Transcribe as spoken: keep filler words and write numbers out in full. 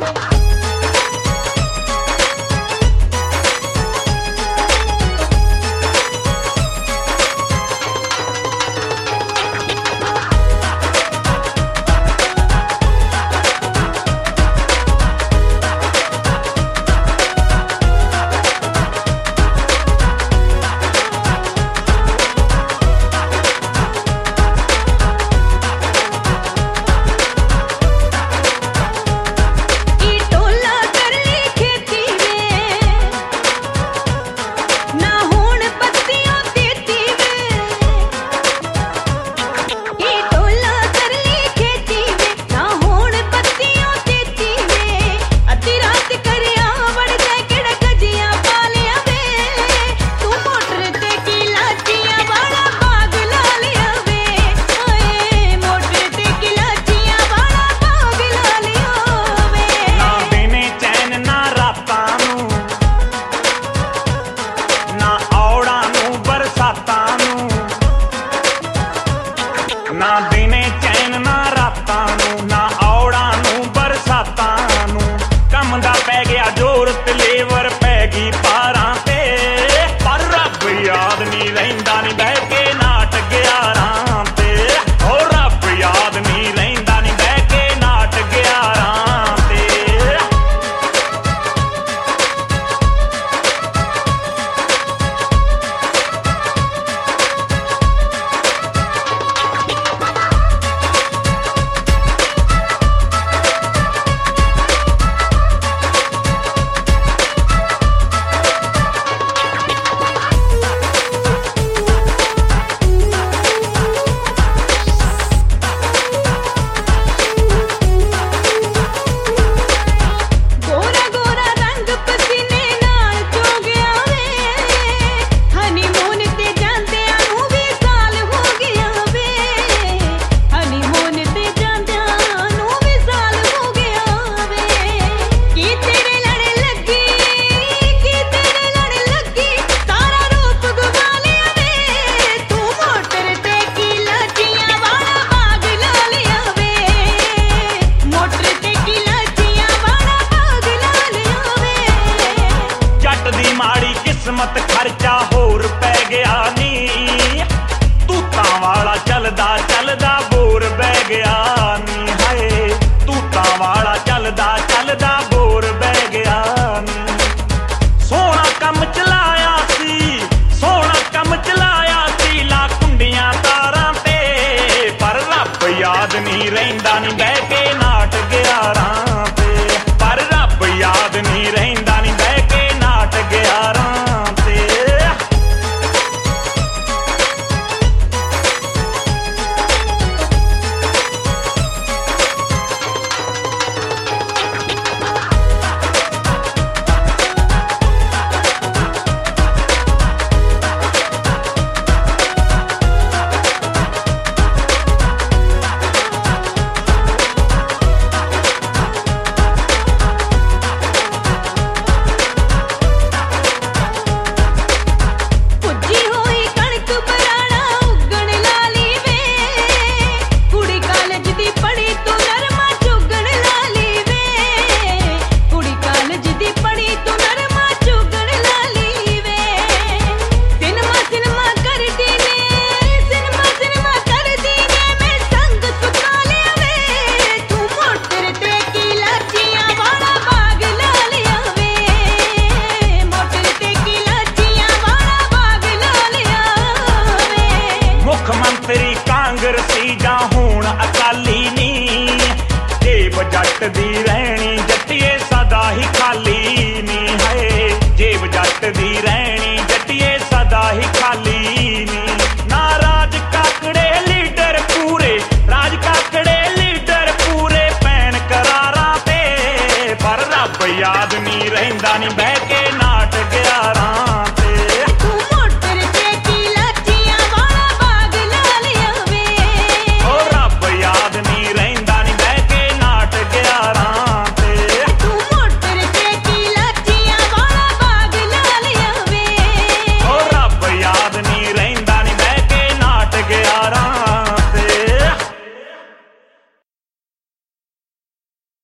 ना दिने चैन ना रातां नूं, ना औड़ां नूं बरसातां नूं। कम दा पै गया जोर ते लेवर पै गई पारां ते, पर रब याद नी रहिंदा नी बह के नाट ग्यारां ते। ओ रब याद नी रहिंदा नी बह के नाट ग्यारां ते। किस्मत खर्चा होर पै गया नी, तूतां वाला चलदा चलदा बोर बह गया नी। हाय तूतां वाला चलदा चलदा बोर बह गया नी। सोहना कम चलाया सी, सोहना कम चलाया सी, ला कुंडियां तारां ते, पर रब याद नी रहिंदा नी बह के नाट ग्यारां ते। पर रब याद नी रहिंदा नी बह के नाट ग्यारां। मुख्यमंत्री कांग्रेसी जां हुण अकाली नी, जेब जट दी रहनी जट्टिए सदा ही खाली नी। हाय जेब जट दी रहनी जट्टिए सदा ही खाली नी। ना राज काकड़े लीडर पूरे, राज काकड़े लीडर पूरे पैन करारां ते, पर रब याद नी रहिंदा नी बह के